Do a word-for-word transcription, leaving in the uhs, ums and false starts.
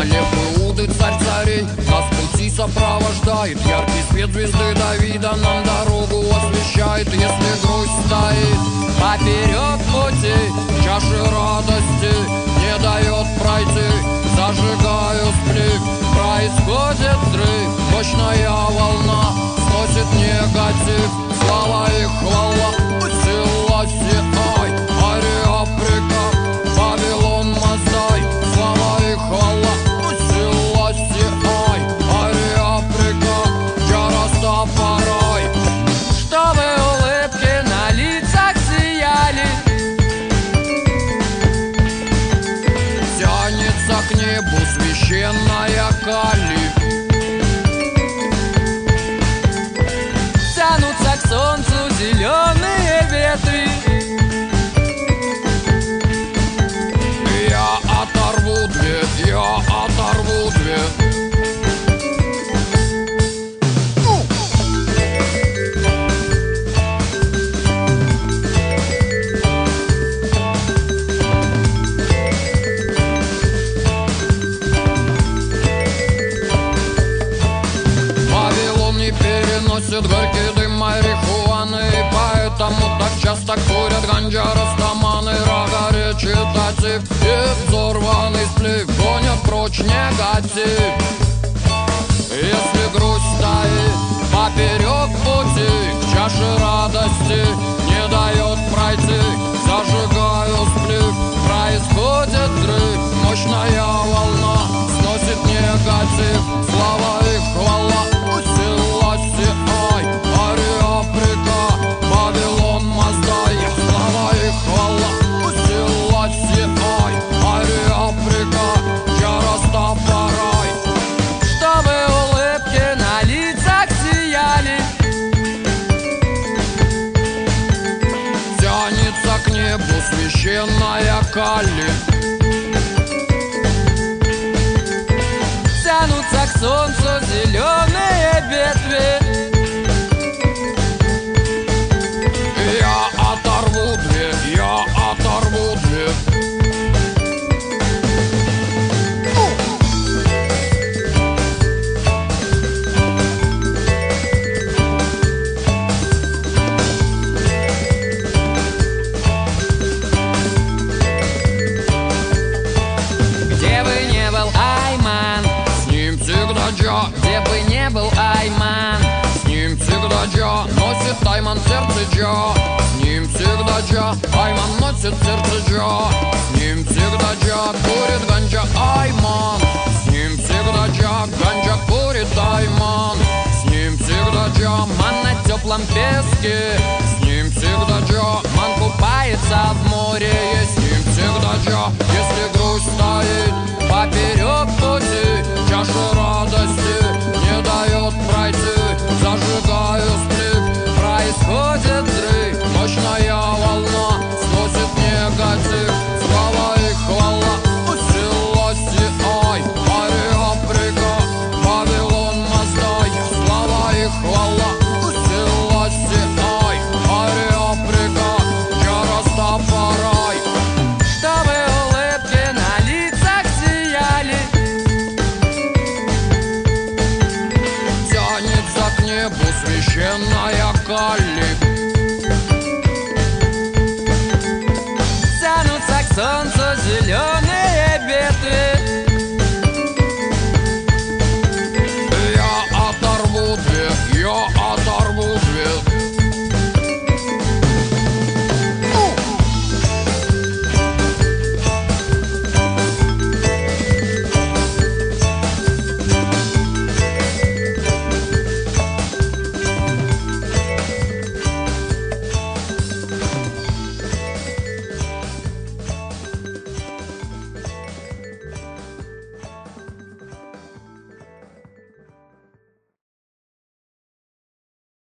лев Иуды, царь царей, нас в пути сопровождает. Яркий свет звезды Давида нам дорогу освещает. Если грусть стоит поперек пути, чаши радости не дает пройти. Зажигаю сплив, происходит взрыв, мощная волна сносит негатив. Слава и хвала, сила сиай, Ариаприка, Вавилон Мазай. Слава и хвала, сила сиай, Ариаприка, я Растафарай. Чтобы улыбки на лицах сияли, тянется к небу священная кали. Тянутся к солнцу зеленые ветви. Я оторву две, я оторву две. Вавилон не переносит горький дым марихуаны, и поэтому так часто курят ганджа растаманы. Рага речитатив и взорванный сплив гонят прочь негатив. Если грусть стоит поперек пути, к чаше радости не дает пройти. Зажигаю сплив, происходит взрыв, мощная волна сносит негатив. Слава и хвала, сила сиай, Ариаприка, Вавилон Маздай. Слава и хвала, сила сиай, Ариаприка, я Растафарай. Чтобы улыбки на лицах сияли, тянется к небу священная кали. Тянутся к солнцу зеленые ветви. Я оторву две, я оторву две. Где бы не был Айман, с ним всегда Джа. Где бы не был Айман, с ним всегда Джа. Носит Айман сердце Джа, с ним всегда Джа. Айман носит сердце Джа, с ним всегда Джа. Курит ганджа Айман, с ним всегда Джа. Ганджа курит Айман, с ним всегда Джа. Ман на теплом песке, с ним всегда Джа. Ман купается в море, с ним всегда Джа. Если грусть стоит поперек пути, чаша радости не дает пройти. Зажигаю сплив, происходит взрыв, мощная волна сносит негатив. Слава и хвала, сила сиай, Ариаприка, Вавилон Маздай. Слава и хвала, сила сиай, Ариаприка, я Растафарай. Чтобы улыбки на лицах сияли, тянется к небу священная кали.